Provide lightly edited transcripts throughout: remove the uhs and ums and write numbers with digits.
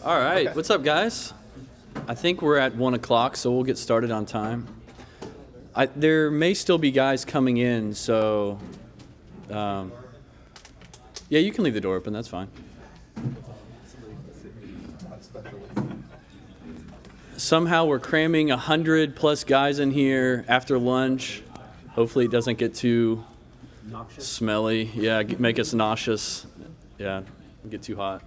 All right, Okay. What's up, guys? I think we're at 1 o'clock, so we'll get started on time. There may still be guys coming in, so yeah, you can leave the door open. That's fine. Somehow we're cramming 100+ guys in here after lunch. Hopefully it doesn't get too smelly. Yeah, make us nauseous. Yeah, get too hot.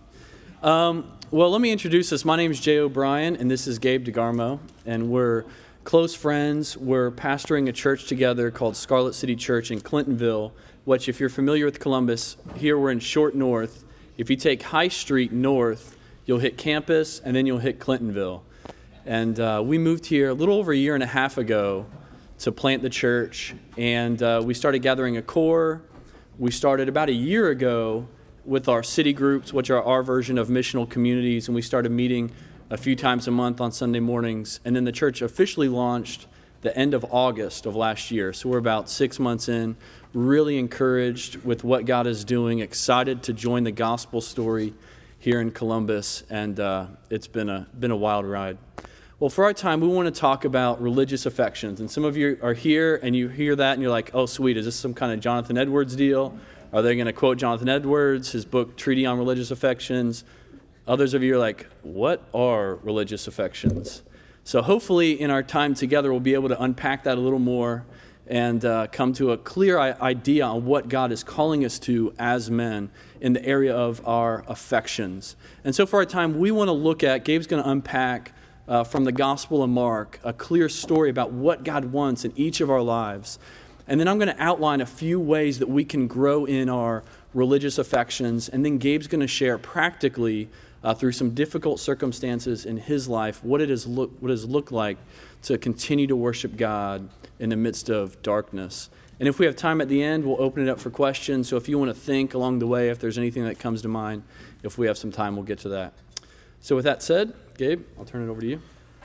Well, let me introduce us. My name is Jay O'Brien, and this is Gabe DeGarmo, and we're close friends. We're pastoring a church together called Scarlet City Church in Clintonville, which, if you're familiar with Columbus, here we're in Short North. If you take High Street north, you'll hit campus, and then you'll hit Clintonville. And we moved here a little over a year and a half ago to plant the church, and we started gathering a core. We started about a year ago with our city groups, which are our version of missional communities, and we started meeting a few times a month on Sunday mornings. And then the church officially launched the end of August of last year. So we're about 6 months in, really encouraged with what God is doing, excited to join the gospel story here in Columbus, and it's been a wild ride. Well, for our time, we want to talk about religious affections. And some of you are here and you hear that and you're like, oh, sweet, is this some kind of Jonathan Edwards deal? Are they going to quote Jonathan Edwards, his book, Treatise on Religious Affections? Others of you are like, what are religious affections? So hopefully in our time together, we'll be able to unpack that a little more and come to a clear idea on what God is calling us to as men in the area of our affections. And so for our time, we want to look at, Gabe's going to unpack from the Gospel of Mark, a clear story about what God wants in each of our lives. And then I'm going to outline a few ways that we can grow in our religious affections. And then Gabe's going to share practically through some difficult circumstances in his life what it has looked like to continue to worship God in the midst of darkness. And if we have time at the end, we'll open it up for questions. So if you want to think along the way, if there's anything that comes to mind, if we have some time, we'll get to that. So with that said, Gabe, I'll turn it over to you.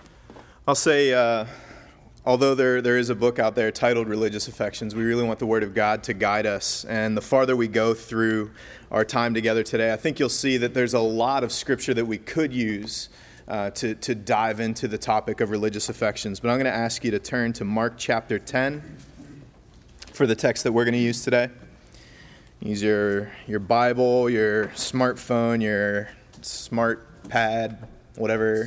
I'll say, although there is a book out there titled Religious Affections, we really want the Word of God to guide us. And the farther we go through our time together today, I think you'll see that there's a lot of Scripture that we could use to dive into the topic of religious affections. But I'm going to ask you to turn to Mark chapter 10 for the text that we're going to use today. Use your Bible, your smartphone, your smart pad, whatever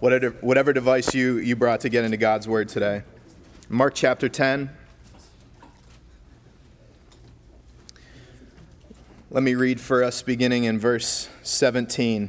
device you brought to get into God's Word today. Mark chapter 10. Let me read for us beginning in verse 17.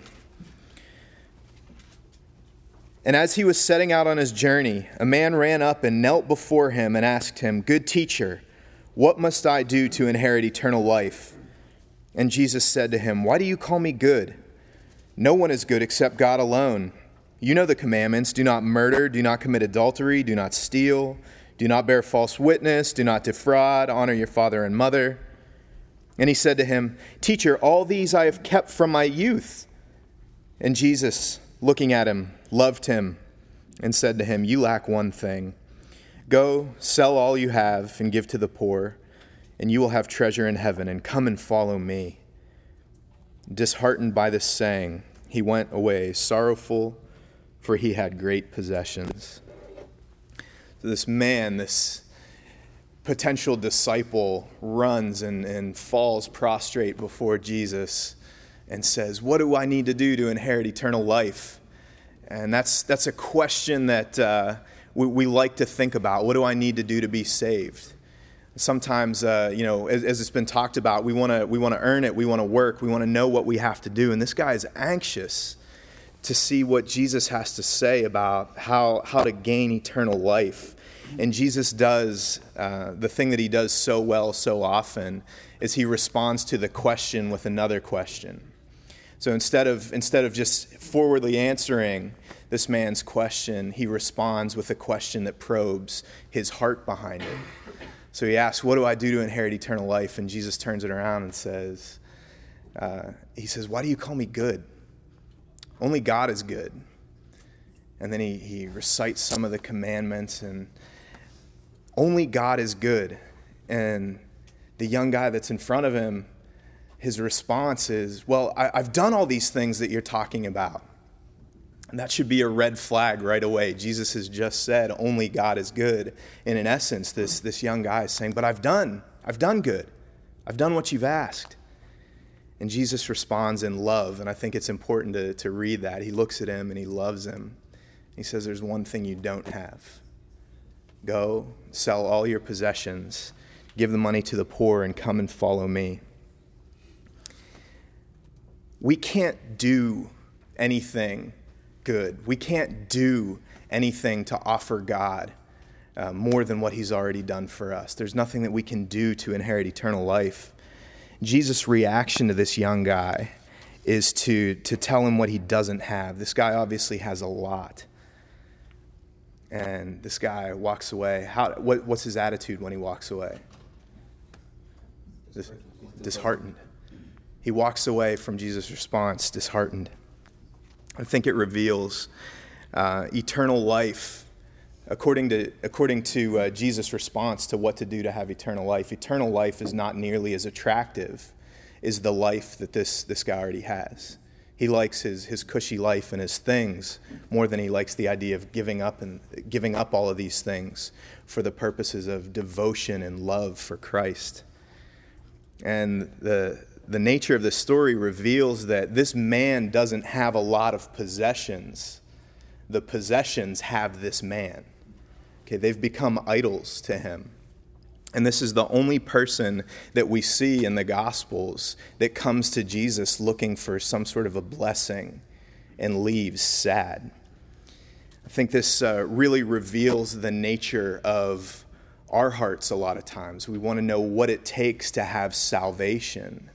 And as he was setting out on his journey, a man ran up and knelt before him and asked him, "Good teacher, what must I do to inherit eternal life?" And Jesus said to him, "Why do you call me good? No one is good except God alone. You know the commandments: do not murder, do not commit adultery, do not steal, do not bear false witness, do not defraud, honor your father and mother." And he said to him, "Teacher, all these I have kept from my youth." And Jesus, looking at him, loved him and said to him, "You lack one thing. Go, sell all you have and give to the poor, and you will have treasure in heaven, and come and follow me." Disheartened by this saying, he went away sorrowful, for he had great possessions. So this man, this potential disciple, runs and falls prostrate before Jesus and says, "What do I need to do to inherit eternal life?" And that's a question that we like to think about. What do I need to do to be saved? Sometimes, as it's been talked about, we want to earn it, we want to work, we want to know what we have to do. And this guy is anxious to see what Jesus has to say about how to gain eternal life. And Jesus does the thing that he does so well so often is he responds to the question with another question. So instead of just forwardly answering this man's question, he responds with a question that probes his heart behind it. So he asks, "What do I do to inherit eternal life?" And Jesus turns it around and says, "Why do you call me good? Only God is good." And then he recites some of the commandments, and only God is good. And the young guy that's in front of him, his response is, "Well, I've done all these things that you're talking about. And that should be a red flag right away. Jesus has just said, only God is good. And in essence, this young guy is saying, but I've done good. I've done what you've asked. And Jesus responds in love, and I think it's important to read that. He looks at him and he loves him. He says, there's one thing you don't have. Go, sell all your possessions, give the money to the poor, and come and follow me. We can't do anything good. We can't do anything to offer God more than what he's already done for us. There's nothing that we can do to inherit eternal life. Jesus' reaction to this young guy is to tell him what he doesn't have. This guy obviously has a lot. And this guy walks away. What's his attitude when he walks away? Disheartened. He walks away from Jesus' response disheartened. I think it reveals eternal life. According to Jesus' response to what to do to have eternal life is not nearly as attractive as the life that this guy already has. He likes his cushy life and his things more than he likes the idea of giving up all of these things for the purposes of devotion and love for Christ. And the nature of the story reveals that this man doesn't have a lot of possessions. The possessions have this man. Okay, they've become idols to him. And this is the only person that we see in the Gospels that comes to Jesus looking for some sort of a blessing and leaves sad. I think this really reveals the nature of our hearts a lot of times. We want to know what it takes to have salvation,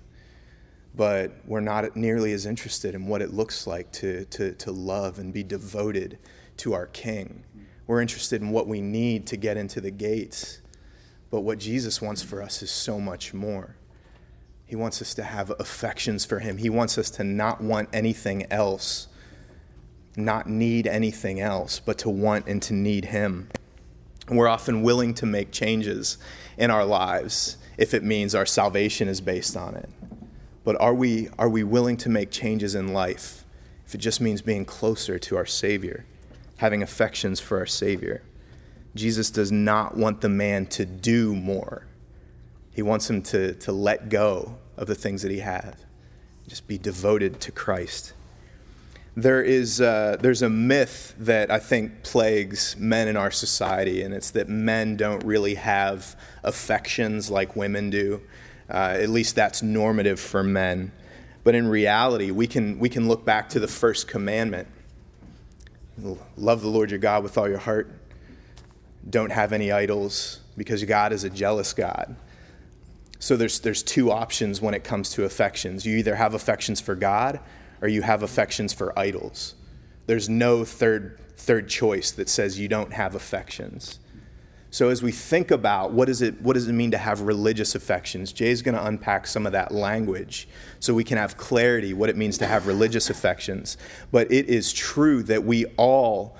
but we're not nearly as interested in what it looks like to love and be devoted to our King. We're interested in what we need to get into the gates. But what Jesus wants for us is so much more. He wants us to have affections for him. He wants us to not want anything else, not need anything else, but to want and to need him. And we're often willing to make changes in our lives if it means our salvation is based on it. But are we willing to make changes in life if it just means being closer to our Savior, having affections for our Savior? Jesus does not want the man to do more. He wants him to let go of the things that he has, just be devoted to Christ. There's a myth that I think plagues men in our society, and it's that men don't really have affections like women do. At least that's normative for men. But in reality, we can look back to the first commandment. Love the Lord your God with all your heart. Don't have any idols, because God is a jealous God. So there's two options when it comes to affections. You either have affections for God or you have affections for idols. There's no third choice that says you don't have affections. So as we think about what does it mean to have religious affections, Jay's going to unpack some of that language so we can have clarity what it means to have religious affections. But it is true that we all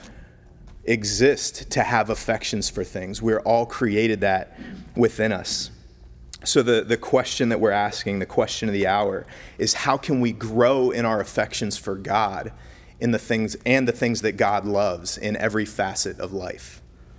exist to have affections for things. We're all created that within us. So the question that we're asking, the question of the hour, is how can we grow in our affections for God in the things that God loves in every facet of life?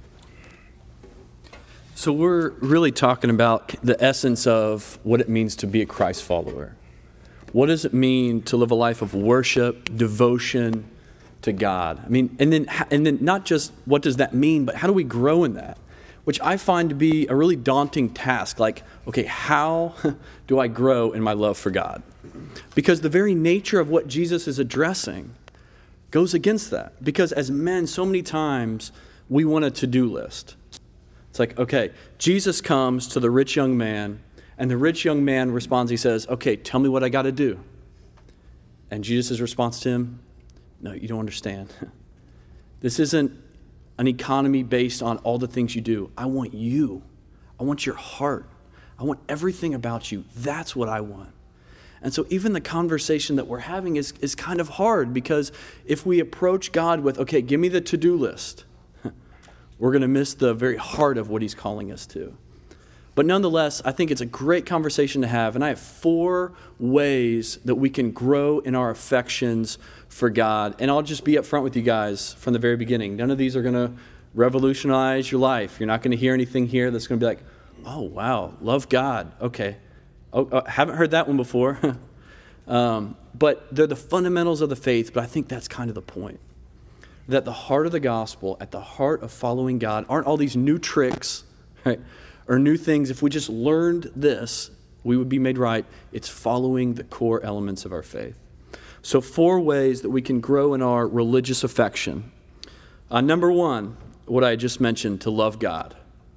So we're really talking about the essence of what it means to be a Christ follower. What does it mean to live a life of worship, devotion to God? I mean, and then not just what does that mean, but how do we grow in that? Which I find to be a really daunting task. Like, okay, how do I grow in my love for God? Because the very nature of what Jesus is addressing goes against that. Because as men, so many times we want a to-do list. It's like, okay, Jesus comes to the rich young man, and the rich young man responds, he says, okay, tell me what I got to do. And Jesus' response to him, no, you don't understand. This isn't an economy based on all the things you do. I want you. I want your heart. I want everything about you. That's what I want. And so even the conversation that we're having is kind of hard, because if we approach God with, okay, give me the to-do list, we're going to miss the very heart of what he's calling us to. But nonetheless, I think it's a great conversation to have. And I have 4 ways that we can grow in our affections for God. And I'll just be upfront with you guys from the very beginning. None of these are going to revolutionize your life. You're not going to hear anything here that's going to be like, oh, wow, love God. Okay. Oh, haven't heard that one before. But they're the fundamentals of the faith. But I think that's kind of the point. That the heart of the gospel, at the heart of following God, aren't all these new tricks, right? Or new things. If we just learned this, we would be made right. It's following the core elements of our faith. So 4 ways that we can grow in our religious affection. Number 1, what I just mentioned, to love God.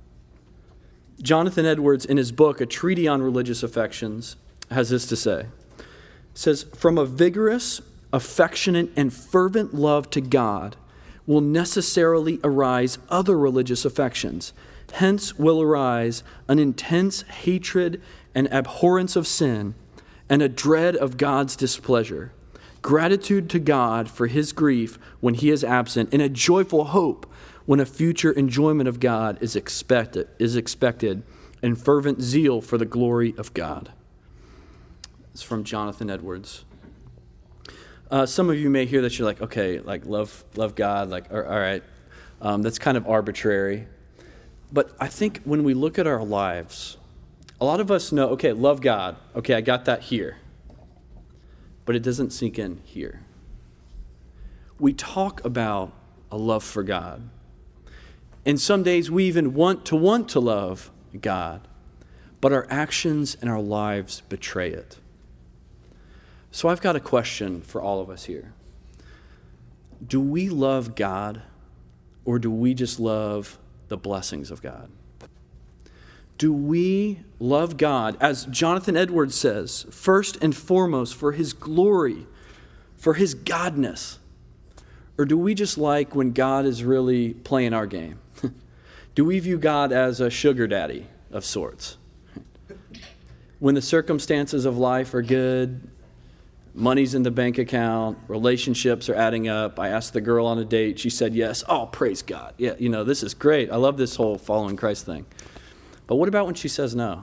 Jonathan Edwards, in his book, A Treatise on Religious Affections, has this to say. It says, from a vigorous, affectionate, and fervent love to God will necessarily arise other religious affections. Hence will arise an intense hatred and abhorrence of sin and a dread of God's displeasure, gratitude to God for his grief when he is absent, and a joyful hope when a future enjoyment of God is expected, and fervent zeal for the glory of God. It's from Jonathan Edwards. Some of you may hear that you're like, okay, like love God, like all right, that's kind of arbitrary. But I think when we look at our lives, a lot of us know, okay, love God. Okay, I got that here. But it doesn't sink in here. We talk about a love for God. And some days we even want to love God. But our actions and our lives betray it. So I've got a question for all of us here. Do we love God, or do we just love the blessings of God? Do we love God, as Jonathan Edwards says, first and foremost for his glory, for his godness? Or do we just like when God is really playing our game? Do we view God as a sugar daddy of sorts? When the circumstances of life are good, money's in the bank account, relationships are adding up. I asked the girl on a date. She said yes. Oh, praise God. Yeah, this is great. I love this whole following Christ thing. But what about when she says no?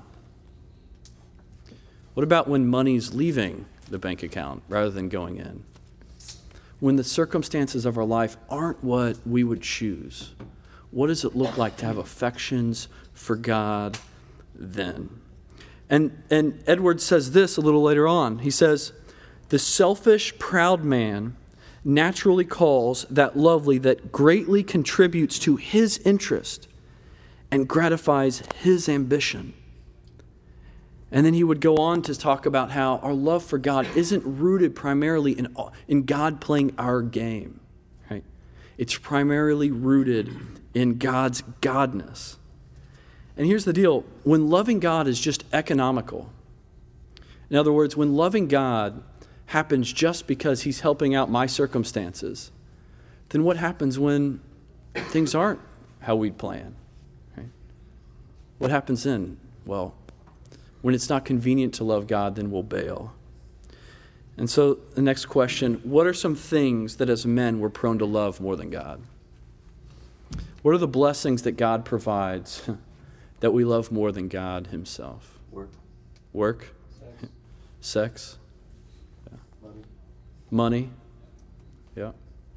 What about when money's leaving the bank account rather than going in? When the circumstances of our life aren't what we would choose, what does it look like to have affections for God then? And Edwards says this a little later on. He says, the selfish, proud man naturally calls that lovely that greatly contributes to his interest and gratifies his ambition. And then he would go on to talk about how our love for God isn't rooted primarily in God playing our game, right? It's primarily rooted in God's godness. And here's the deal. When loving God is just economical, in other words, when loving God happens just because he's helping out my circumstances, then what happens when things aren't how we'd plan? Right? What happens then? Well, when it's not convenient to love God, then we'll bail. And so the next question, what are some things that as men we're prone to love more than God? What are the blessings that God provides that we love more than God himself? Work? Sex? Yeah. Money? Yeah.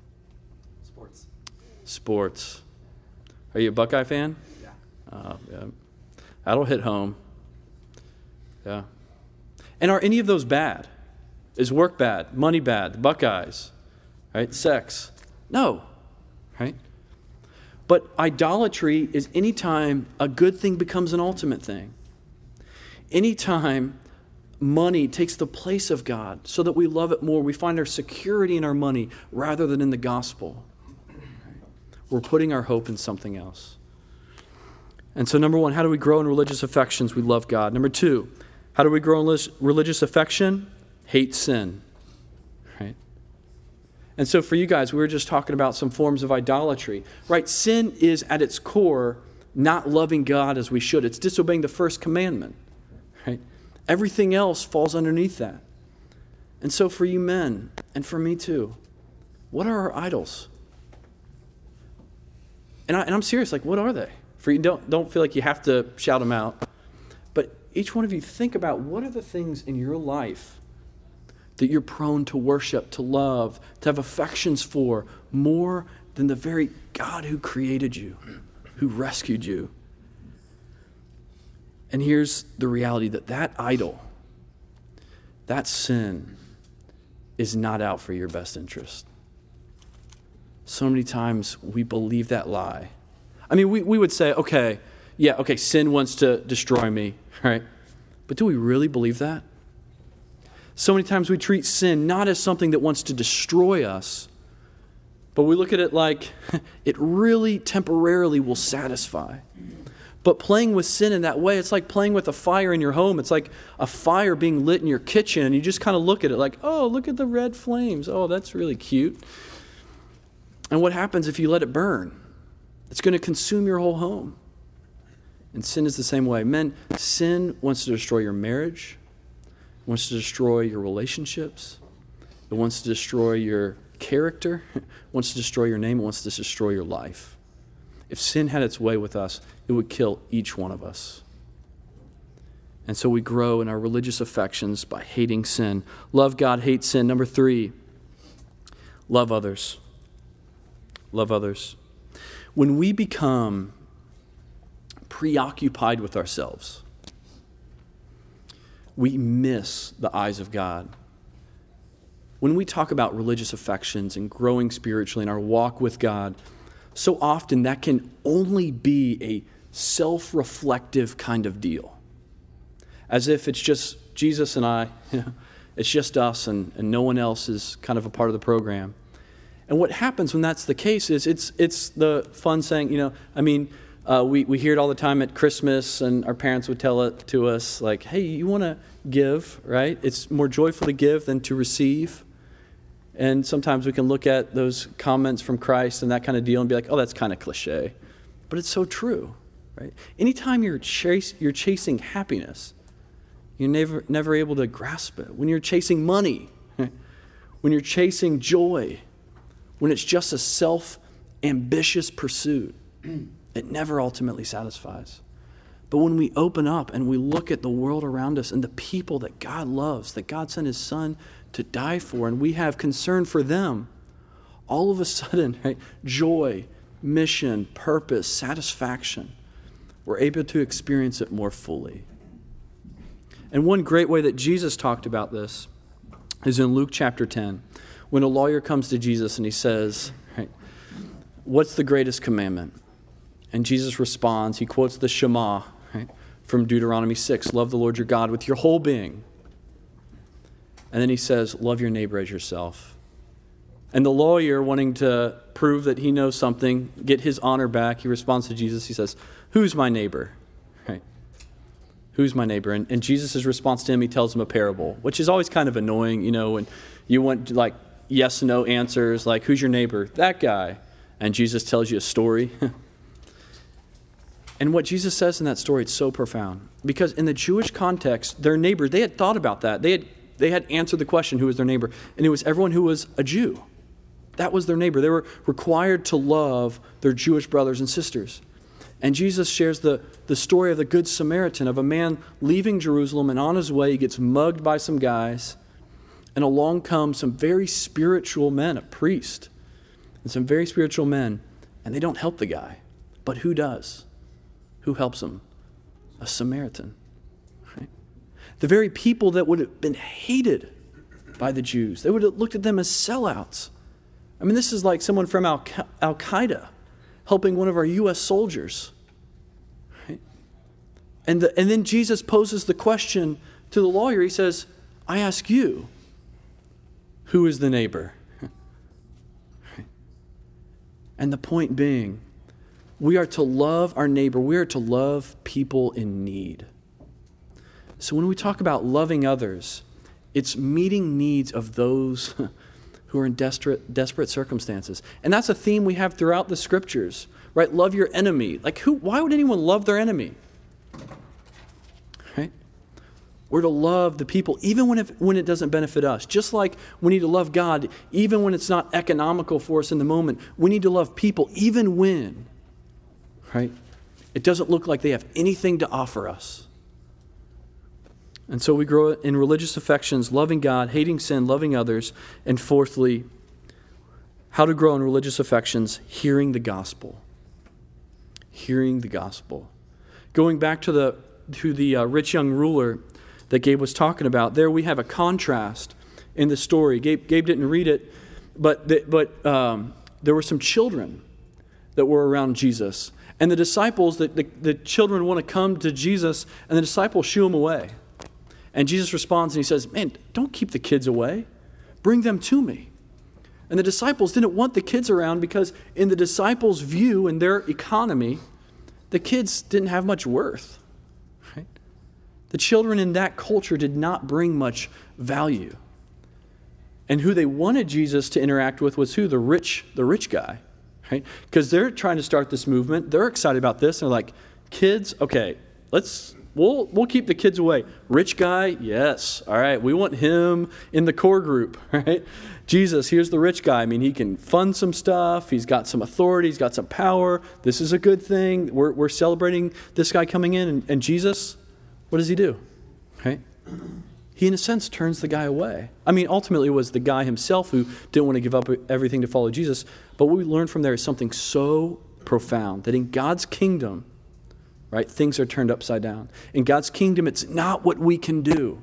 Sports. Are you a Buckeye fan? Yeah. Yeah. That'll hit home. Yeah. And are any of those bad? Is work bad? Money bad? The Buckeyes? Right? Sex? No. Right? But idolatry is any time a good thing becomes an ultimate thing. Anytime money takes the place of God so that we love it more, we find our security in our money rather than in the gospel. We're putting our hope in something else. And so 1, how do we grow in religious affections? We love God. 2, how do we grow in religious affection? Hate sin. Right? And so for you guys, we were just talking about some forms of idolatry. Right? Sin is at its core not loving God as we should. It's disobeying the first commandment. Right? Everything else falls underneath that. And so for you men, and for me too, what are our idols? And I'm serious, like what are they? For you, don't feel like you have to shout them out. each one of you think about what are the things in your life that you're prone to worship, to love, to have affections for more than the very God who created you, who rescued you. And here's the reality that idol, that sin, is not out for your best interest. So many times we believe that lie. I mean, we would say, okay, sin wants to destroy me, right? But do we really believe that? So many times we treat sin not as something that wants to destroy us, but we look at it like it really temporarily will satisfy. But playing with sin in that way, it's like playing with a fire in your home. It's like a fire being lit in your kitchen, and you just kind of look at it like, oh, look at the red flames. Oh, that's really cute. And what happens if you let it burn? It's going to consume your whole home. And sin is the same way. Men, sin wants to destroy your marriage. It wants to destroy your relationships. It wants to destroy your character. It wants to destroy your name. It wants to destroy your life. If sin had its way with us, it would kill each one of us. And so we grow in our religious affections by hating sin. Love God, hate sin. Number 3, love others. Love others. When we become preoccupied with ourselves, we miss the eyes of God. When we talk about religious affections and growing spiritually in our walk with God, so often that can only be a self-reflective kind of deal. As if it's just Jesus and I, it's just us and no one else is kind of a part of the program. And what happens when that's the case is it's the fun saying, we hear it all the time at Christmas, and our parents would tell it to us like, hey, you want to give, right? It's more joyful to give than to receive. And sometimes we can look at those comments from Christ and that kind of deal and be like, oh, that's kind of cliche. But it's so true, right? Anytime you're chasing happiness, you're never able to grasp it. When you're chasing money, when you're chasing joy, when it's just a self-ambitious pursuit, it never ultimately satisfies. But when we open up and we look at the world around us and the people that God loves, that God sent his son to die for, and we have concern for them, all of a sudden, right, joy, mission, purpose, satisfaction, we're able to experience it more fully. And one great way that Jesus talked about this is in Luke chapter 10, when a lawyer comes to Jesus and he says, right, what's the greatest commandment? And Jesus responds, he quotes the Shema, right, from Deuteronomy 6, love the Lord your God with your whole being. And then he says, love your neighbor as yourself. And the lawyer, wanting to prove that he knows something, get his honor back, he responds to Jesus, he says, who's my neighbor? Right? Who's my neighbor? And Jesus' response to him, he tells him a parable, which is always kind of annoying, when you want like yes and no answers, like who's your neighbor? That guy. And Jesus tells you a story. And what Jesus says in that story, it's so profound. Because in the Jewish context, their neighbor, they had thought about that. They had answered the question, who was their neighbor? And it was everyone who was a Jew. That was their neighbor. They were required to love their Jewish brothers and sisters. And Jesus shares the story of the Good Samaritan, of a man leaving Jerusalem, and on his way he gets mugged by some guys. And along come some very spiritual men, a priest, and some very spiritual men. And they don't help the guy. But who does? Who helps him? A Samaritan. Right? The very people that would have been hated by the Jews. They would have looked at them as sellouts. I mean, this is like someone from Al-Qaeda helping one of our U.S. soldiers. Right? And then Jesus poses the question to the lawyer. He says, I ask you, who is the neighbor? Right? And the point being, we are to love our neighbor. We are to love people in need. So when we talk about loving others, it's meeting needs of those who are in desperate circumstances. And that's a theme we have throughout the scriptures, right? Love your enemy. Like why would anyone love their enemy? Right? We're to love the people even when it doesn't benefit us. Just like we need to love God even when it's not economical for us in the moment. We need to love people even when, right, it doesn't look like they have anything to offer us. And so we grow in religious affections, loving God, hating sin, loving others. And fourthly, how to grow in religious affections, hearing the gospel. Hearing the gospel. Going back to the rich young ruler that Gabe was talking about, there we have a contrast in the story. Gabe didn't read it, but there were some children that were around Jesus. And the disciples, the children want to come to Jesus, and the disciples shoo them away. And Jesus responds and he says, man, don't keep the kids away. Bring them to me. And the disciples didn't want the kids around because in the disciples' view and their economy, the kids didn't have much worth. Right? The children in that culture did not bring much value. And who they wanted Jesus to interact with was who? The rich guy. Right? Because they're trying to start this movement. They're excited about this. They're like, kids, okay, we'll keep the kids away. Rich guy, yes. All right, we want him in the core group, right? Jesus, here's the rich guy. I mean, he can fund some stuff. He's got some authority. He's got some power. This is a good thing. We're celebrating this guy coming in. And Jesus, what does he do? Right? He, in a sense, turns the guy away. I mean, ultimately, it was the guy himself who didn't want to give up everything to follow Jesus. But what we learn from there is something so profound, that in God's kingdom, right, things are turned upside down. In God's kingdom, it's not what we can do.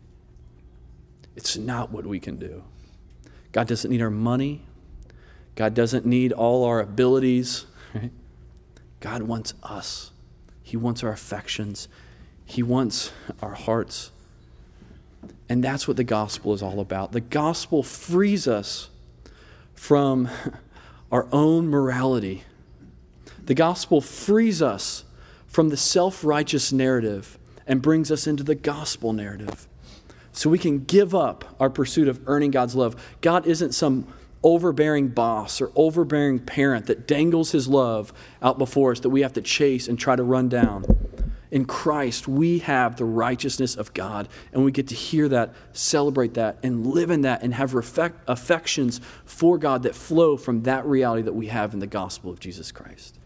It's not what we can do. God doesn't need our money. God doesn't need all our abilities. Right? God wants us. He wants our affections. He wants our hearts. And that's what the gospel is all about. The gospel frees us from our own morality. The gospel frees us from the self-righteous narrative and brings us into the gospel narrative. So we can give up our pursuit of earning God's love. God isn't some overbearing boss or overbearing parent that dangles his love out before us that we have to chase and try to run down. In Christ, we have the righteousness of God, and we get to hear that, celebrate that, and live in that, and have affections for God that flow from that reality that we have in the gospel of Jesus Christ.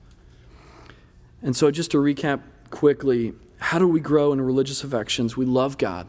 And so just to recap quickly, how do we grow in religious affections? We love God.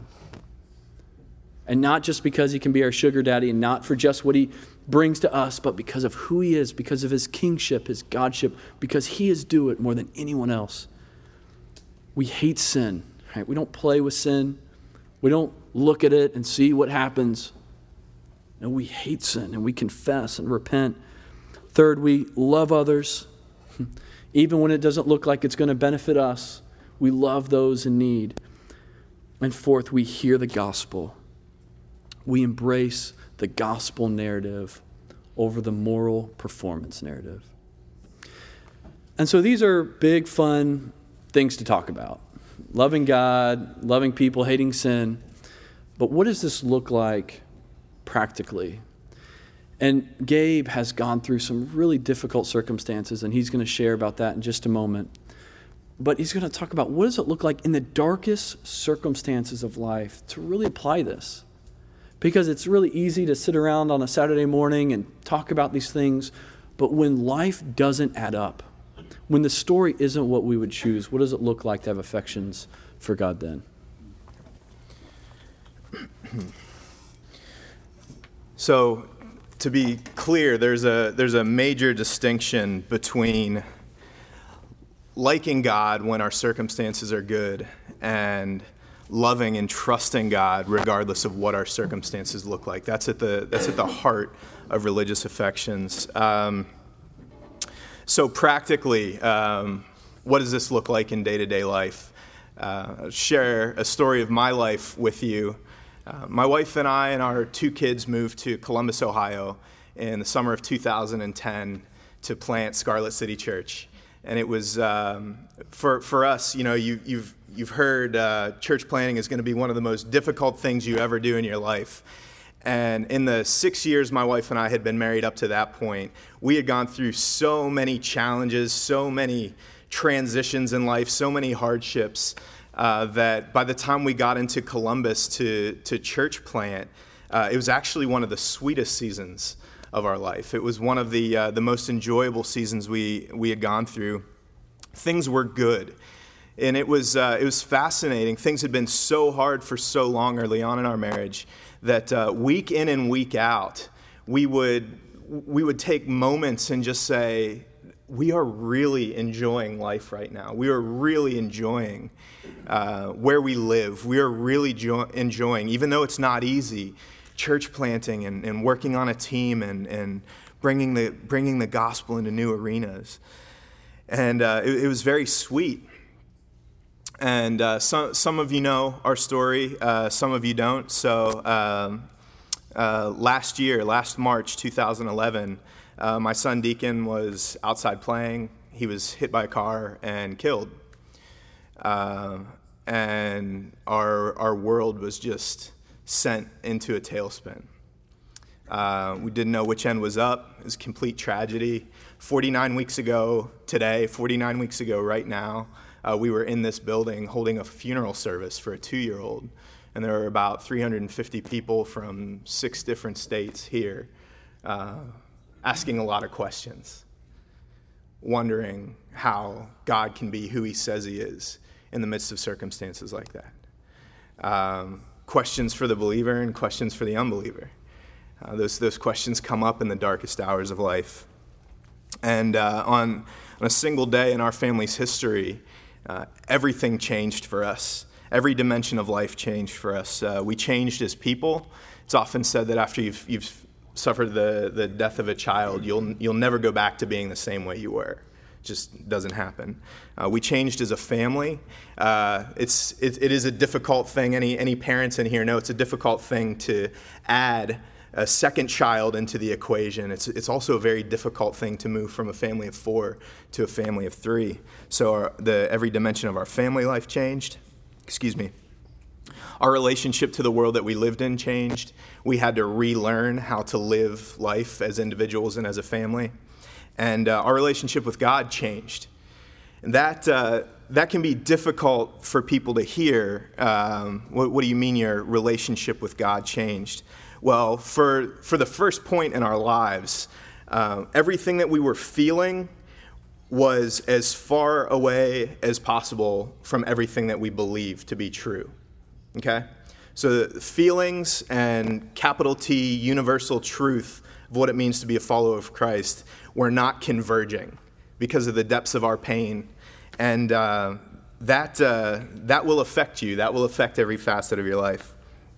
And not just because he can be our sugar daddy and not for just what he brings to us, but because of who he is, because of his kingship, his godship, because he is due it more than anyone else. We hate sin. Right? We don't play with sin. We don't look at it and see what happens. No, we hate sin and we confess and repent. Third, we love others. Even when it doesn't look like it's going to benefit us, we love those in need. And fourth, we hear the gospel. We embrace the gospel narrative over the moral performance narrative. And so these are big, fun things to talk about. Loving God, loving people, hating sin. But what does this look like practically? And Gabe has gone through some really difficult circumstances, and he's going to share about that in just a moment. But he's going to talk about what does it look like in the darkest circumstances of life to really apply this. Because it's really easy to sit around on a Saturday morning and talk about these things, but when life doesn't add up, when the story isn't what we would choose, what does it look like to have affections for God then? So, to be clear, there's a major distinction between liking God when our circumstances are good and loving and trusting God regardless of what our circumstances look like. That's at the heart of religious affections. So practically, what does this look like in day-to-day life? I'll share a story of my life with you. My wife and I and our 2 kids moved to Columbus, Ohio in the summer of 2010 to plant Scarlet City Church. And it was, for us, you know, you've heard church planting is going to be one of the most difficult things you ever do in your life. And in the 6 years my wife and I had been married up to that point, we had gone through so many challenges, so many transitions in life, so many hardships, that by the time we got into Columbus to church plant, it was actually one of the sweetest seasons of our life. It was one of the most enjoyable seasons we had gone through. Things were good. And it was fascinating. Things had been so hard for so long early on in our marriage that week in and week out, we would take moments and just say, we are really enjoying life right now. We are really enjoying where we live. We are really enjoying, even though it's not easy, church planting and working on a team and bringing the gospel into new arenas. And it was very sweet. And some of you know our story, some of you don't. So last March 2011, my son Deacon was outside playing. He was hit by a car and killed. And our world was just sent into a tailspin. We didn't know which end was up. It was a complete tragedy. 49 weeks ago right now, we were in this building holding a funeral service for a 2-year-old. And there were about 350 people from 6 different states here asking a lot of questions, wondering how God can be who he says he is in the midst of circumstances like that. Questions for the believer and questions for the unbeliever. Those questions come up in the darkest hours of life. And on a single day in our family's history, everything changed for us. Every dimension of life changed for us. We changed as people. It's often said that after you've suffered the death of a child, you'll never go back to being the same way you were. It just doesn't happen. We changed as a family. It is a difficult thing. Any parents in here know it's a difficult thing to add a second child into the equation. It's also a very difficult thing to move from a family of 4 to a family of 3. So every dimension of our family life changed. Our relationship to the world that we lived in changed. We had to relearn how to live life as individuals and as a family. And our relationship with God changed. And that can be difficult for people to hear. What do you mean your relationship with God changed? Well, for the first point in our lives, everything that we were feeling was as far away as possible from everything that we believed to be true. Okay? So the feelings and capital T universal truth of what it means to be a follower of Christ were not converging because of the depths of our pain. And that will affect you. That will affect every facet of your life.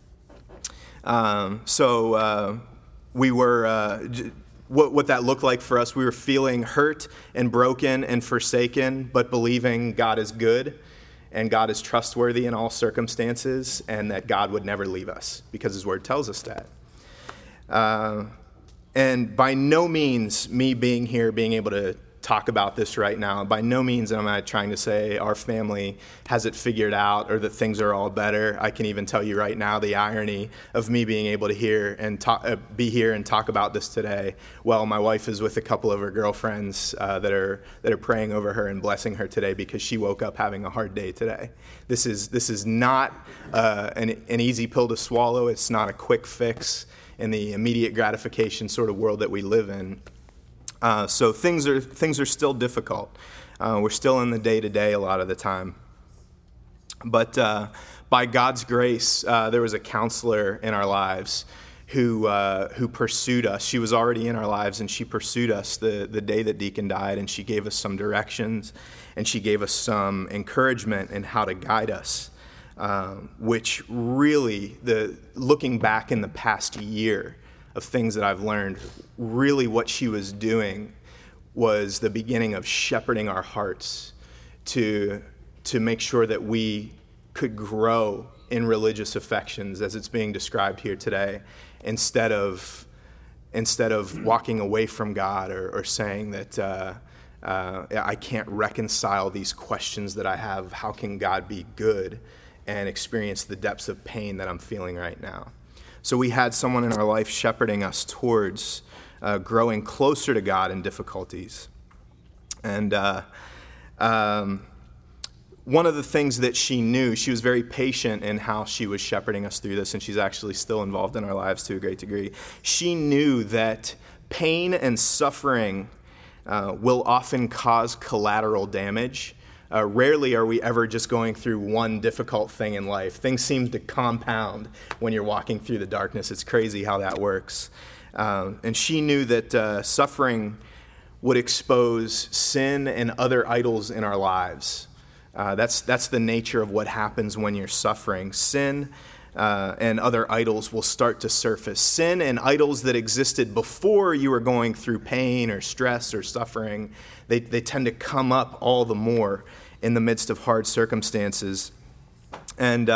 We were, what that looked like for us, we were feeling hurt and broken and forsaken, but believing God is good and God is trustworthy in all circumstances and that God would never leave us because his word tells us that. And by no means me being here, being able to talk about this right now, by no means am I trying to say our family has it figured out or that things are all better. I can even tell you right now the irony of me being able to be here and talk about this today. Well, my wife is with a couple of her girlfriends that are praying over her and blessing her today because she woke up having a hard day today. This is not an easy pill to swallow. It's not a quick fix in the immediate gratification sort of world that we live in. So things are still difficult. We're still in the day-to-day a lot of the time. But by God's grace, there was a counselor in our lives who pursued us. She was already in our lives, and she pursued us the day that Deacon died, and she gave us some directions, and she gave us some encouragement in how to guide us, which really, looking back in the past year, of things that I've learned, really what she was doing was the beginning of shepherding our hearts to make sure that we could grow in religious affections as it's being described here today, instead of walking away from God or saying that I can't reconcile these questions that I have. How can God be good and experience the depths of pain that I'm feeling right now? So we had someone in our life shepherding us towards growing closer to God in difficulties. And one of the things that she knew, she was very patient in how she was shepherding us through this, and she's actually still involved in our lives to a great degree. She knew that pain and suffering will often cause collateral damage Rarely are we ever just going through one difficult thing in life. Things seem to compound when you're walking through the darkness. It's crazy how that works. And she knew that suffering would expose sin and other idols in our lives. That's the nature of what happens when you're suffering. Sin and other idols will start to surface. Sin and idols that existed before you were going through pain or stress or suffering, they tend to come up all the more in the midst of hard circumstances. And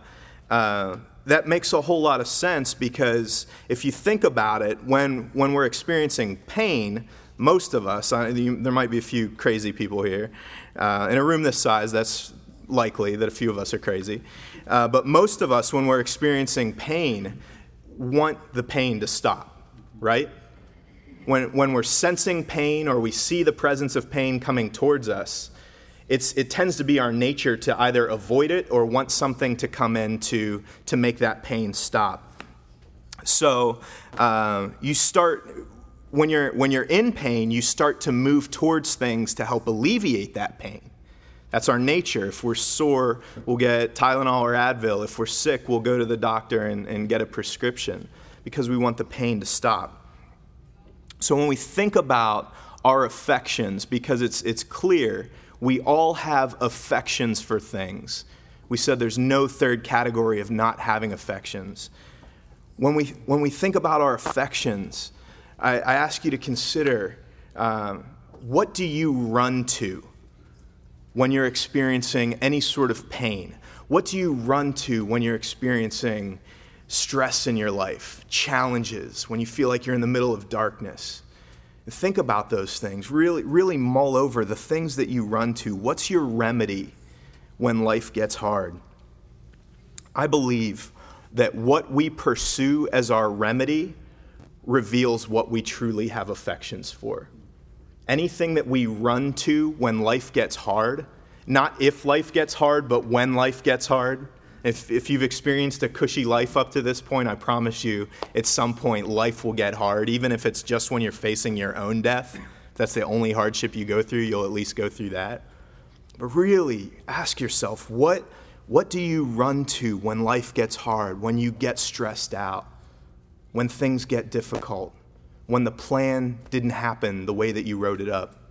that makes a whole lot of sense, because if you think about it, when we're experiencing pain, most of us, there might be a few crazy people here. In a room this size, that's likely that a few of us are crazy. But most of us, when we're experiencing pain, want the pain to stop, right? When we're sensing pain or we see the presence of pain coming towards us, it tends to be our nature to either avoid it or want something to come in to make that pain stop. So you start, when you're in pain, you start to move towards things to help alleviate that pain. That's our nature. If we're sore, we'll get Tylenol or Advil. If we're sick, we'll go to the doctor and get a prescription, because we want the pain to stop. So when we think about our affections, because it's clear, we all have affections for things. We said there's no third category of not having affections. When we think about our affections, I ask you to consider, what do you run to when you're experiencing any sort of pain? What do you run to when you're experiencing stress in your life, challenges, when you feel like you're in the middle of darkness? Think about those things. Really, really mull over the things that you run to. What's your remedy when life gets hard? I believe that what we pursue as our remedy reveals what we truly have affections for. Anything that we run to when life gets hard, not if life gets hard, but when life gets hard. If you've experienced a cushy life up to this point, I promise you, at some point, life will get hard. Even if it's just when you're facing your own death, if that's the only hardship you go through, you'll at least go through that. But really, ask yourself, what do you run to when life gets hard, when you get stressed out, when things get difficult, when the plan didn't happen the way that you wrote it up?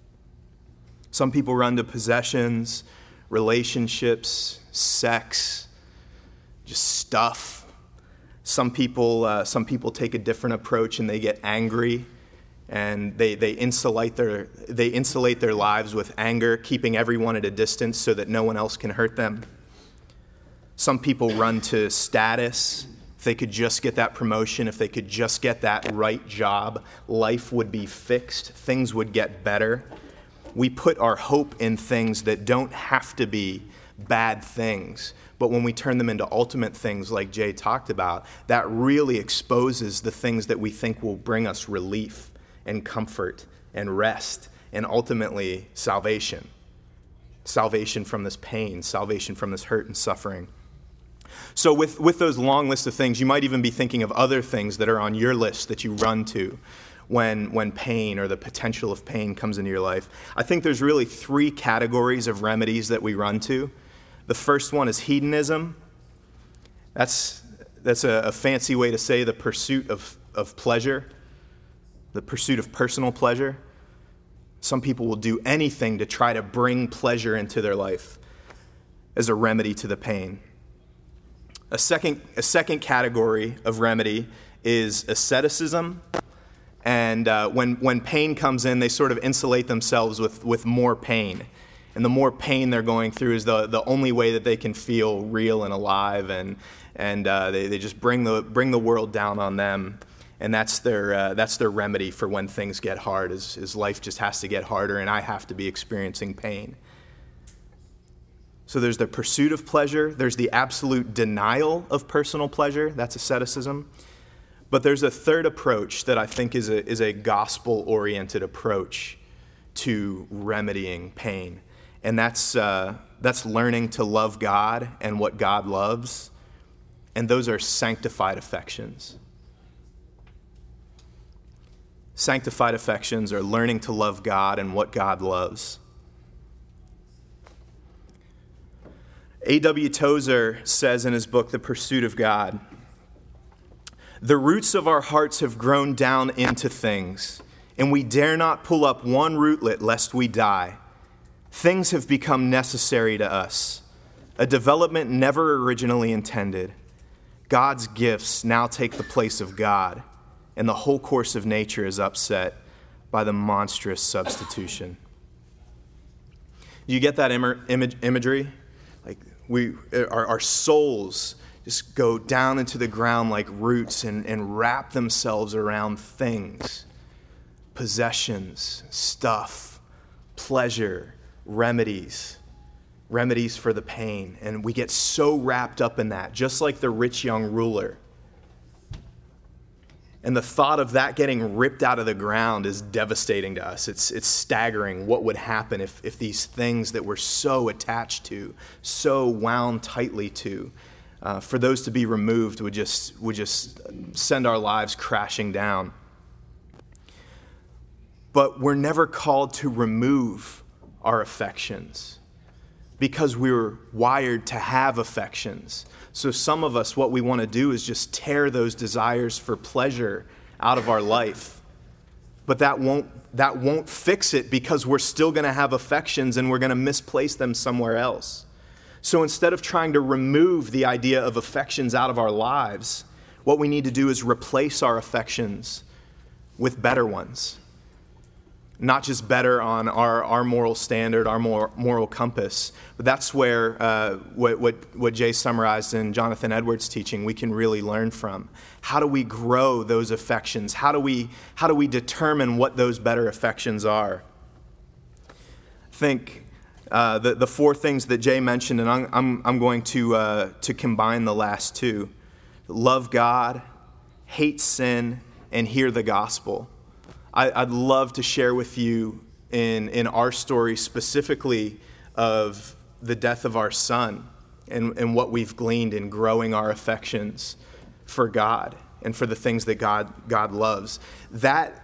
Some people run to possessions, relationships, sex, just stuff. Some people take a different approach and they get angry, and they insulate their lives with anger, keeping everyone at a distance so that no one else can hurt them. Some people run to status. If they could just get that promotion, if they could just get that right job, life would be fixed, things would get better. We put our hope in things that don't have to be bad things, but when we turn them into ultimate things like Jay talked about, that really exposes the things that we think will bring us relief and comfort and rest and ultimately salvation. Salvation from this pain, salvation from this hurt and suffering. So with those long lists of things, you might even be thinking of other things that are on your list that you run to when pain or the potential of pain comes into your life. I think there's really 3 categories of remedies that we run to. The first one is hedonism. That's a fancy way to say the pursuit of pleasure, the pursuit of personal pleasure. Some people will do anything to try to bring pleasure into their life as a remedy to the pain. A second category of remedy is asceticism. And when pain comes in, they sort of insulate themselves with more pain. And the more pain they're going through is the only way that they can feel real and alive. And they just bring the world down on them. And that's their remedy for when things get hard, is life just has to get harder and I have to be experiencing pain. So there's the pursuit of pleasure. There's the absolute denial of personal pleasure. That's asceticism. But there's a third approach that I think is a gospel-oriented approach to remedying pain. And that's learning to love God and what God loves. And those are sanctified affections. Sanctified affections are learning to love God and what God loves. A.W. Tozer says in his book, The Pursuit of God, "The roots of our hearts have grown down into things, and we dare not pull up one rootlet lest we die. Things have become necessary to us, a development never originally intended. God's gifts now take the place of God, and the whole course of nature is upset by the monstrous substitution." You get that imagery? Like our souls just go down into the ground like roots and wrap themselves around things, possessions, stuff, pleasure, remedies for the pain. And we get so wrapped up in that, just like the rich young ruler. And the thought of that getting ripped out of the ground is devastating to us. It's staggering what would happen if these things that we're so attached to, so wound tightly to, for those to be removed would just send our lives crashing down. But we're never called to remove our affections because we were wired to have affections. So some of us, what we want to do is just tear those desires for pleasure out of our life. But that won't fix it because we're still going to have affections and we're going to misplace them somewhere else. So instead of trying to remove the idea of affections out of our lives, what we need to do is replace our affections with better ones. Not just better on our moral standard, our moral compass, but that's where what Jay summarized in Jonathan Edwards' teaching we can really learn from. How do we grow those affections? How do we determine what those better affections are? I think the four things that Jay mentioned, and I'm going to combine the last two: love God, hate sin, and hear the gospel. I'd love to share with you in our story specifically of the death of our son and what we've gleaned in growing our affections for God and for the things that God loves. That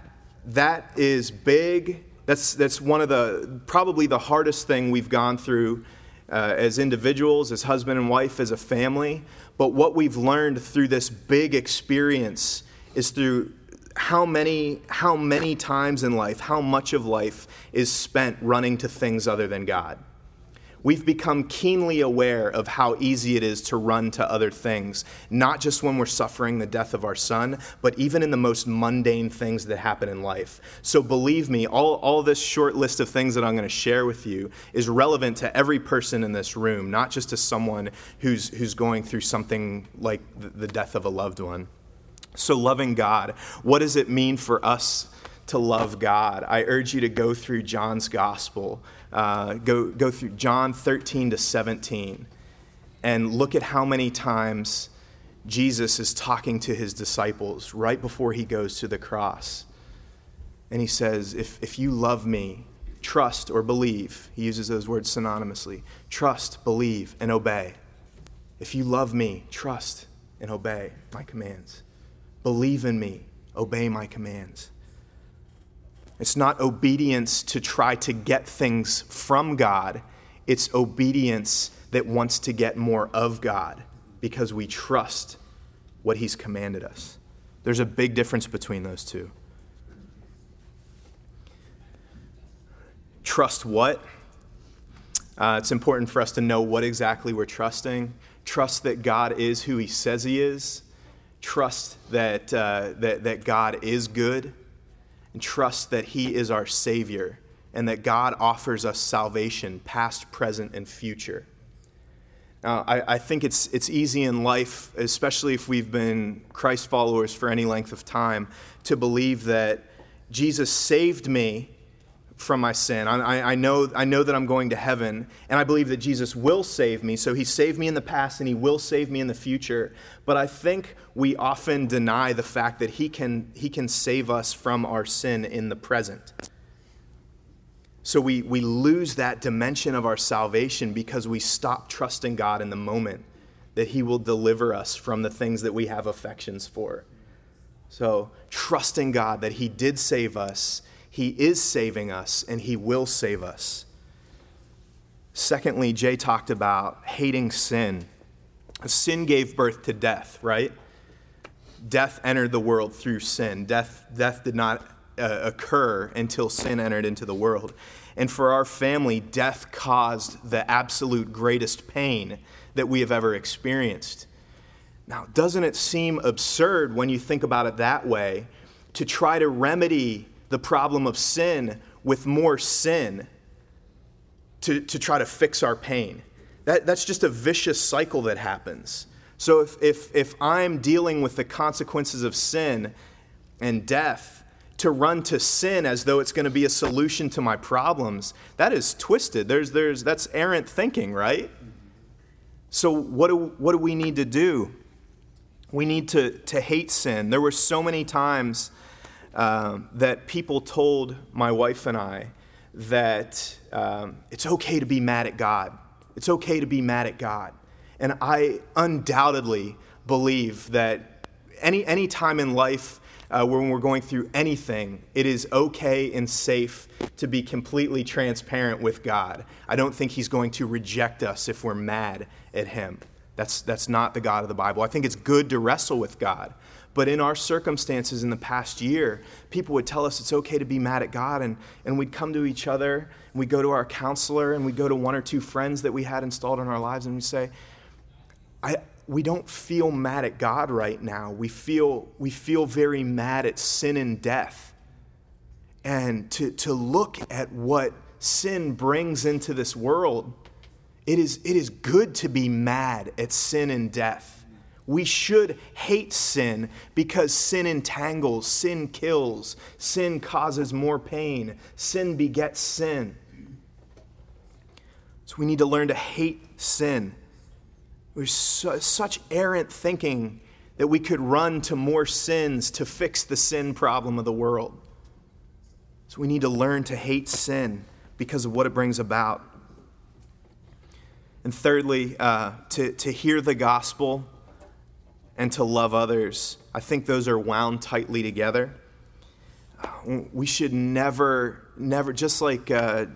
is big. That's one of probably the hardest thing we've gone through as individuals, as husband and wife, as a family. But what we've learned through this big experience is through how many times in life, how much of life is spent running to things other than God. We've become keenly aware of how easy it is to run to other things, not just when we're suffering the death of our son, but even in the most mundane things that happen in life. So believe me, all this short list of things that I'm going to share with you is relevant to every person in this room, not just to someone who's going through something like the death of a loved one. So loving God, what does it mean for us to love God? I urge you to go through John's gospel. Go through John 13 to 17 and look at how many times Jesus is talking to his disciples right before he goes to the cross. And he says, if you love me, trust or believe. He uses those words synonymously. Trust, believe, and obey. If you love me, trust and obey my commands. Believe in me, obey my commands. It's not obedience to try to get things from God. It's obedience that wants to get more of God because we trust what he's commanded us. There's a big difference between those two. Trust what? It's important for us to know what exactly we're trusting. Trust that God is who he says he is. Trust that God is good, and trust that he is our Savior, and that God offers us salvation, past, present, and future. Now, I think it's easy in life, especially if we've been Christ followers for any length of time, to believe that Jesus saved me from my sin. I know that I'm going to heaven, and I believe that Jesus will save me. So he saved me in the past, and he will save me in the future. But I think we often deny the fact that he can save us from our sin in the present. So we lose that dimension of our salvation because we stop trusting God in the moment that he will deliver us from the things that we have affections for. So trusting God that he did save us, he is saving us, and he will save us. Secondly, Jay talked about hating sin. Sin gave birth to death, right? Death entered the world through sin. Death did not occur until sin entered into the world. And for our family, death caused the absolute greatest pain that we have ever experienced. Now, doesn't it seem absurd when you think about it that way to try to remedy the problem of sin with more sin to try to fix our pain? That's just a vicious cycle that happens. So if I'm dealing with the consequences of sin and death, to run to sin as though it's going to be a solution to my problems, that is twisted. That's errant thinking, right? So what do we need to do? We need to hate sin. There were so many times that people told my wife and I that it's okay to be mad at God. It's okay to be mad at God. And I undoubtedly believe that any time in life when we're going through anything, it is okay and safe to be completely transparent with God. I don't think he's going to reject us if we're mad at him. That's not the God of the Bible. I think it's good to wrestle with God. But in our circumstances in the past year, people would tell us it's okay to be mad at God, and we'd come to each other, and we'd go to our counselor, and we'd go to one or two friends that we had installed in our lives, and we'd say, we don't feel mad at God right now. We feel very mad at sin and death. And to look at what sin brings into this world, it is good to be mad at sin and death. We should hate sin because sin entangles, sin kills, sin causes more pain, sin begets sin. So we need to learn to hate sin. There's such errant thinking that we could run to more sins to fix the sin problem of the world. So we need to learn to hate sin because of what it brings about. And thirdly, to hear the gospel and to love others. I think those are wound tightly together. We should never, just like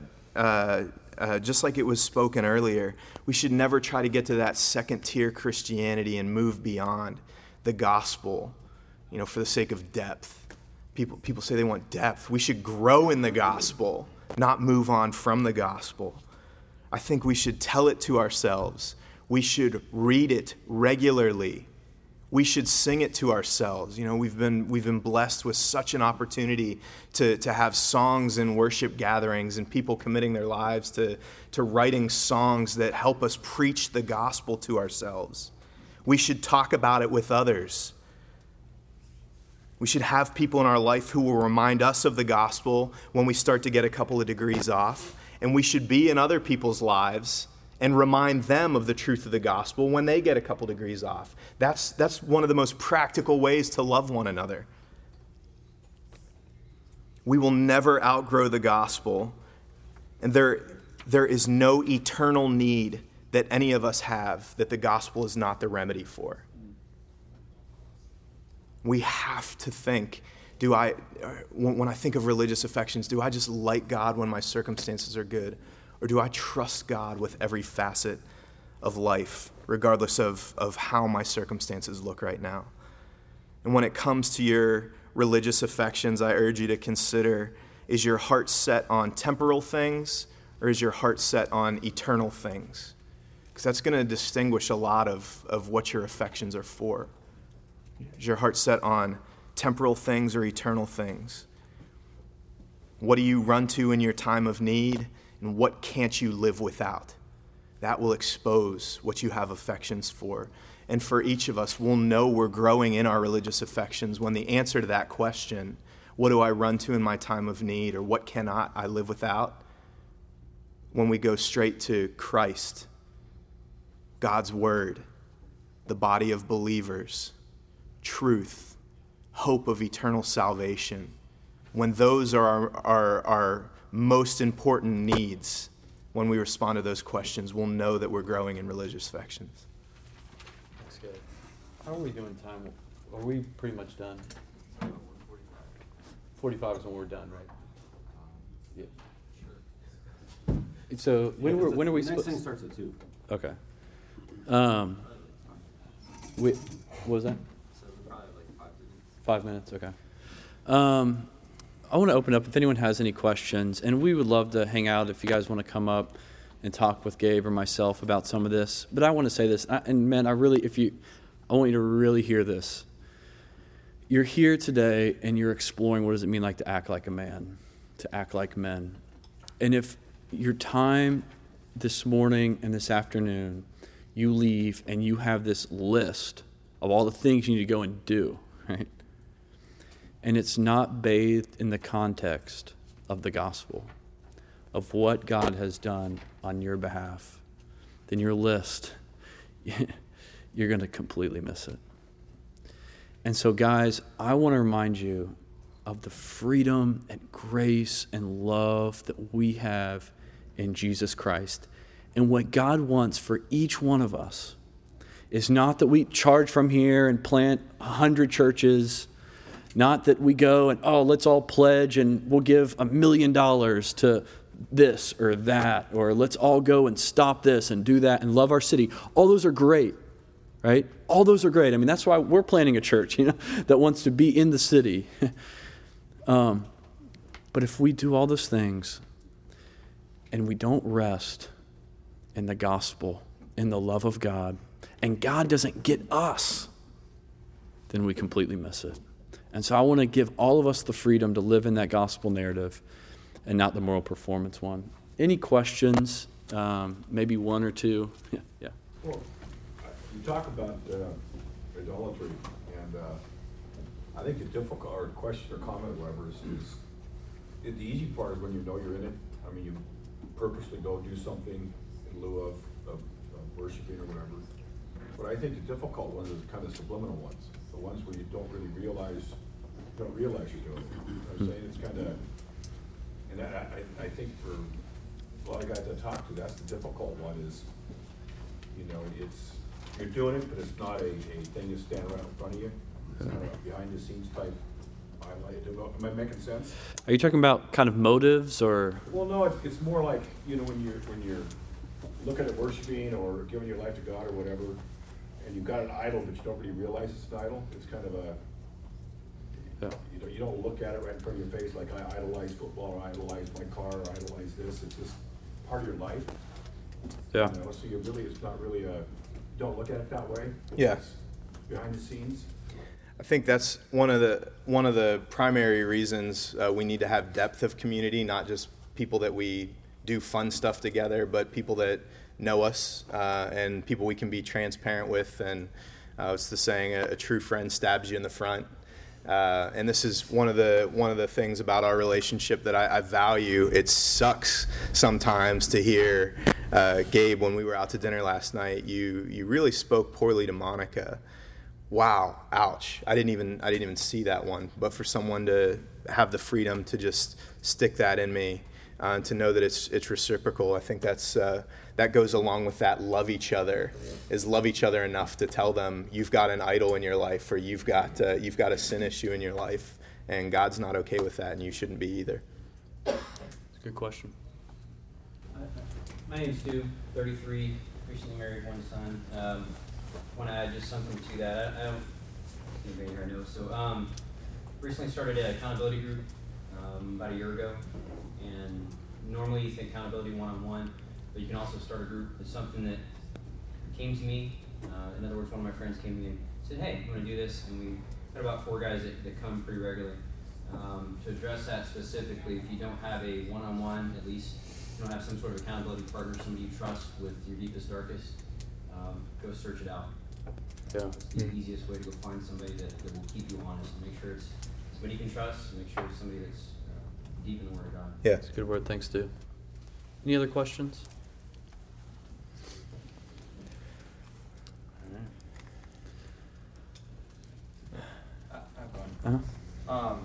it was spoken earlier, we should never try to get to that second-tier Christianity and move beyond the gospel, for the sake of depth. People say they want depth. We should grow in the gospel, not move on from the gospel. I think we should tell it to ourselves. We should read it regularly. We should sing it to ourselves. We've been blessed with such an opportunity to have songs and worship gatherings and people committing their lives to writing songs that help us preach the gospel to ourselves. We should talk about it with others. We should have people in our life who will remind us of the gospel when we start to get a couple of degrees off. And we should be in other people's lives and remind them of the truth of the gospel when they get a couple degrees off. That's one of the most practical ways to love one another. We will never outgrow the gospel, and there is no eternal need that any of us have that the gospel is not the remedy for. We have to think, when I think of religious affections, do I just like God when my circumstances are good? Or do I trust God with every facet of life, regardless of how my circumstances look right now? And when it comes to your religious affections, I urge you to consider, is your heart set on temporal things, or is your heart set on eternal things? Because that's going to distinguish a lot of what your affections are for. Is your heart set on temporal things or eternal things? What do you run to in your time of need? And what can't you live without? That will expose what you have affections for. And for each of us, we'll know we're growing in our religious affections when the answer to that question, what do I run to in my time of need, or what cannot I live without? When we go straight to Christ, God's word, the body of believers, truth, hope of eternal salvation. When those are our most important needs, when we respond to those questions, we'll know that we're growing in religious affections. That's good. How are we doing time? Are we pretty much done? 45 is when we're done, right? Yeah. So when are we next supposed? thing starts at 2. Okay. What was that? So probably like 5 minutes. Okay. I want to open up if anyone has any questions, and we would love to hang out if you guys want to come up and talk with Gabe or myself about some of this. But I want to say this, and man, I want you to really hear this. You're here today, and you're exploring what does it mean like to act like a man, to act like men. And if your time this morning and this afternoon, you leave and you have this list of all the things you need to go and do, right? And it's not bathed in the context of the gospel, of what God has done on your behalf, then your list, you're going to completely miss it. And so, guys, I want to remind you of the freedom and grace and love that we have in Jesus Christ. And what God wants for each one of us is not that we charge from here and plant 100 churches, not that we go and, let's all pledge and we'll give $1 million to this or that, or let's all go and stop this and do that and love our city. All those are great, right? All those are great. I mean, that's why we're planning a church, that wants to be in the city. But if we do all those things and we don't rest in the gospel, in the love of God, and God doesn't get us, then we completely miss it. And so I want to give all of us the freedom to live in that gospel narrative and not the moral performance one. Any questions? Maybe one or two? Yeah. Well, you talk about idolatry, and I think the difficult or question or comment or whatever is the easy part is when you know you're in it. I mean, you purposely go do something in lieu of worshiping or whatever. But I think the difficult ones is kind of subliminal ones, the ones where you don't really realize you're doing it. You know what I'm saying? It's kind of, and I think for a lot of guys I talk to, that's the difficult one is, it's, you're doing it, but it's not a thing you stand right in front of you. It's kind of a behind the scenes type highlight. Am I making sense? Are you talking about kind of motives or? Well, no, it's more like, when you're looking at worshiping or giving your life to God or whatever, and you've got an idol, but you don't really realize it's an idol. It's kind of you don't look at it right in front of your face like I idolize football, or I idolize my car, or I idolize this. It's just part of your life. Yeah. So it's not really don't look at it that way. Yeah. It's behind the scenes. I think that's one of the primary reasons we need to have depth of community, not just people that we do fun stuff together, but people that know us and people we can be transparent with. And it's the saying, a true friend stabs you in the front. And this is one of the things about our relationship that I value. It sucks sometimes to hear Gabe, when we were out to dinner last night, you really spoke poorly to Monica. Wow, ouch. I didn't even see that one. But for someone to have the freedom to just stick that in me, and to know that it's reciprocal, I think that goes along with that love each other enough to tell them you've got an idol in your life, or you've got a sin issue in your life, and God's not okay with that, and you shouldn't be either. That's a good question. My name's Stu, 33, recently married, one son. Want to add just something to that. I don't think anybody here I know. So recently started an accountability group about a year ago. And normally you think accountability one-on-one, but you can also start a group. It's something that came to me. In other words, one of my friends came to me and said, hey, I'm going to do this. And we got about 4 guys that come pretty regularly. To address that specifically, if you don't have a one-on-one, at least you don't have some sort of accountability partner, somebody you trust with your deepest, darkest, go search it out. Yeah. It's the easiest way to go find somebody that will keep you honest and make sure it's somebody you can trust, make sure it's somebody that's deep in the Word of God. Yeah. That's a good word. Thanks, Stu. Any other questions? I have one.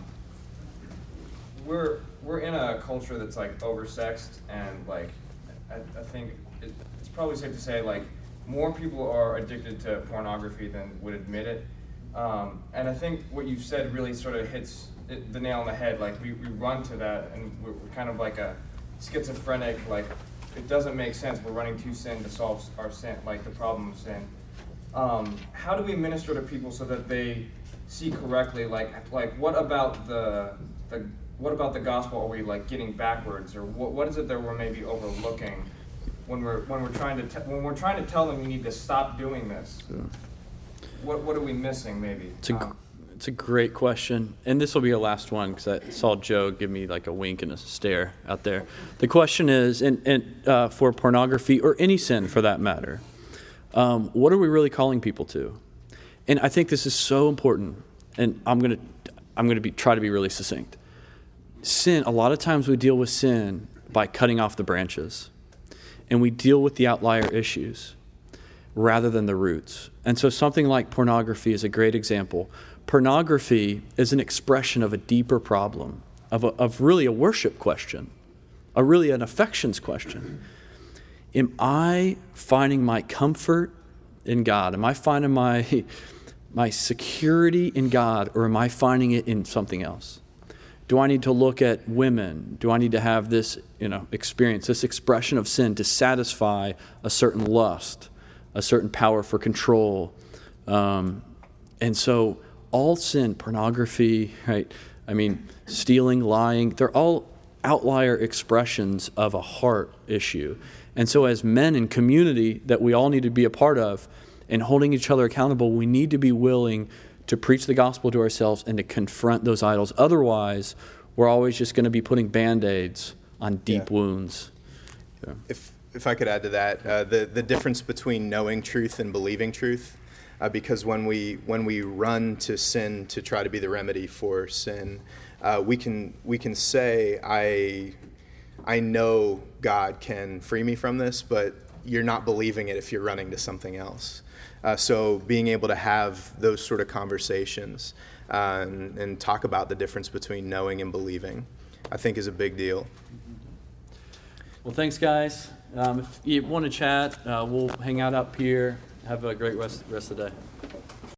We're in a culture that's like oversexed, and like I think it's probably safe to say like more people are addicted to pornography than would admit it. And I think what you've said really sort of hits the nail on the head. Like we run to that, and we're kind of like a schizophrenic, like it doesn't make sense. We're running to sin to solve our sin, like the problem of sin. How do we minister to people so that they see correctly? Like what about the gospel are we like getting backwards, or what is it that we're maybe overlooking when we're trying to tell them you need to stop doing this? What are we missing maybe? It's a great question, and this will be our last one because I saw Joe give me like a wink and a stare out there. The question is, and for pornography or any sin for that matter, what are we really calling people to? And I think this is so important, and I'm gonna try to be really succinct. Sin, a lot of times we deal with sin by cutting off the branches, and we deal with the outlier issues rather than the roots. And so something like pornography is a great example. Pornography is an expression of a deeper problem, of really a worship question, really an affections question. Am I finding my comfort in God? Am I finding my security in God, or am I finding it in something else? Do I need to look at women? Do I need to have this, experience, this expression of sin to satisfy a certain lust, a certain power for control? And so all sin, pornography, right? I mean, stealing, lying, they're all outlier expressions of a heart issue. And so as men in community that we all need to be a part of and holding each other accountable, we need to be willing to preach the gospel to ourselves and to confront those idols. Otherwise, we're always just going to be putting Band-Aids on deep wounds. Yeah. If I could add to that, the difference between knowing truth and believing truth, because when we run to sin to try to be the remedy for sin, we can say, I know God can free me from this, but you're not believing it if you're running to something else. So being able to have those sort of conversations and talk about the difference between knowing and believing, I think is a big deal. Well, thanks, guys. If you want to chat, we'll hang out up here. Have a great rest of the day.